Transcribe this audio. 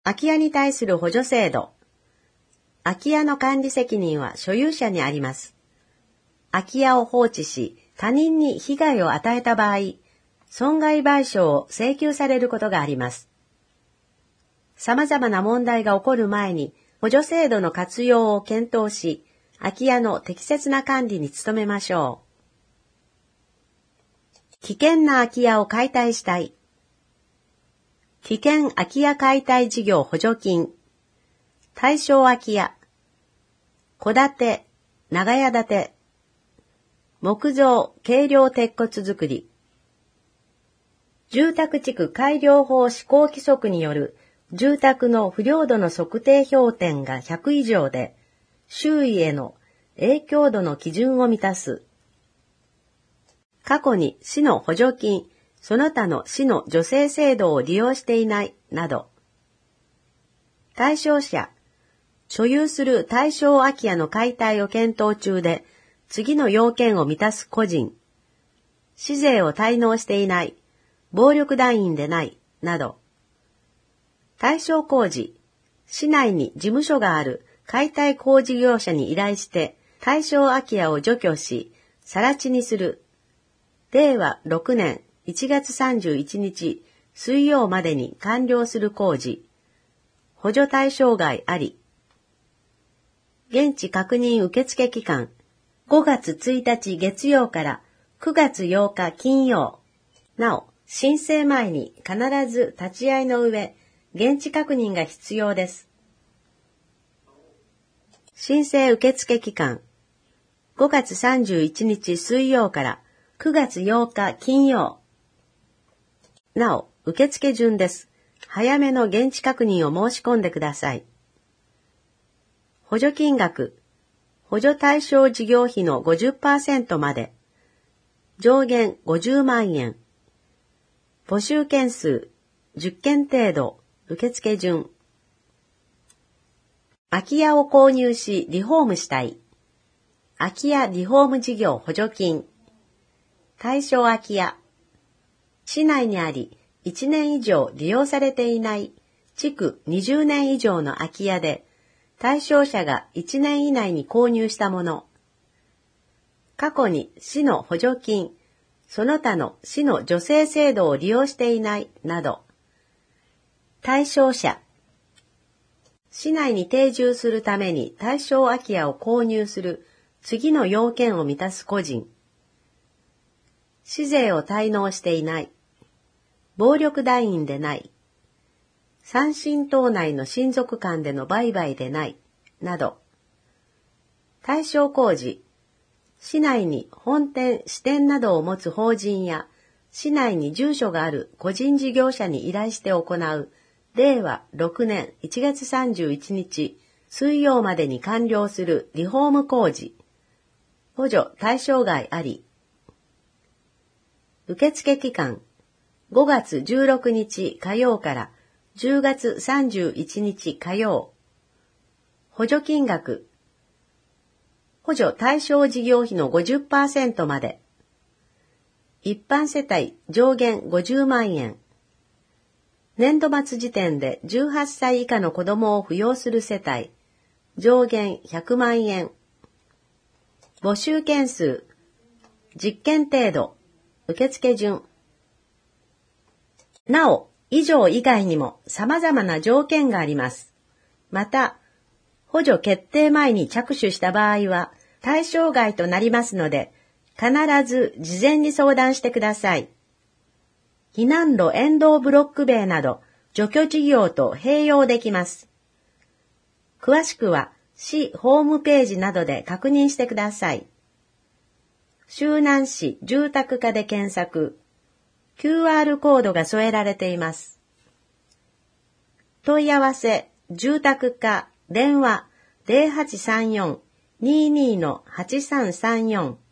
空き家に対する補助制度。空き家の管理責任は所有者にあります。空き家を放置し、他人に被害を与えた場合、損害賠償を請求されることがあります。様々な問題が起こる前に、補助制度の活用を検討し、空き家の適切な管理に努めましょう。危険な空き家を解体したい。危険空き家解体事業補助金。対象空き家。戸建て、長屋建て。木造、軽量鉄骨造り。住宅地区改良法施行規則による住宅の不良度の測定標点が100以上で、周囲への影響度の基準を満たす。過去に市の補助金、その他の市の助成制度を利用していないなど。対象者、所有する対象空き家の解体を検討中で、次の要件を満たす個人、市税を滞納していない、暴力団員でない、など。対象工事、市内に事務所がある解体工事業者に依頼して、対象空き家を除去し、更地にする。令和6年1月31日水曜までに完了する工事。補助対象外あり。現地確認受付期間、5月1日月曜から9月8日金曜。なお、申請前に必ず立ち会いの上、現地確認が必要です。申請受付期間、5月31日水曜から9月8日金曜。なお、受付順です。早めの現地確認を申し込んでください。補助金額、補助対象事業費の 50% まで。上限50万円。募集件数10件程度。受付順。空き家を購入しリフォームしたい。空き家リフォーム事業補助金。対象空き家。市内にあり1年以上利用されていない築20年以上の空き家で、対象者が1年以内に購入したもの。過去に市の補助金、その他の市の助成制度を利用していないなど。対象者。市内に定住するために対象空き家を購入する次の要件を満たす個人。市税を滞納していない。暴力団員でない。三親等内の親族間での売買でない。など。対象工事。市内に本店、支店などを持つ法人や、市内に住所がある個人事業者に依頼して行う、令和6年1月31日水曜までに完了するリフォーム工事。補助対象外あり。受付期間、5月16日火曜から10月31日火曜。補助金額、補助対象事業費の 50% まで。一般世帯上限50万円。年度末時点で18歳以下の子供を扶養する世帯、上限100万円。募集件数、10件程度。受付順。なお、以上以外にも様々な条件があります。また、補助決定前に着手した場合は対象外となりますので、必ず事前に相談してください。避難路沿道ブロック塀など除去事業と併用できます。詳しくは市ホームページなどで確認してください。周南市住宅課で検索。QR コードが添えられています。問い合わせ、住宅課、電話 0834-22-8334